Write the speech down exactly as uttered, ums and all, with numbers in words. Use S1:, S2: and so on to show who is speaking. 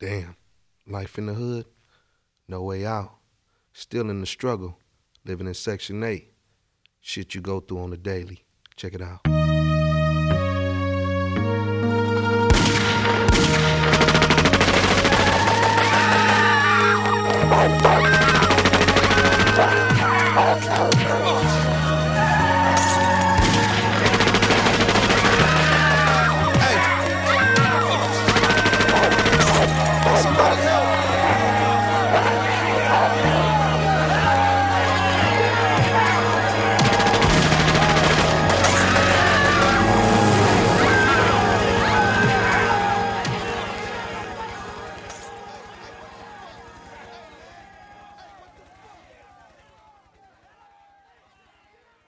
S1: Damn, life in the hood, no way out. Still in the struggle, living in Section eight. Shit you go through on the daily. Check it out.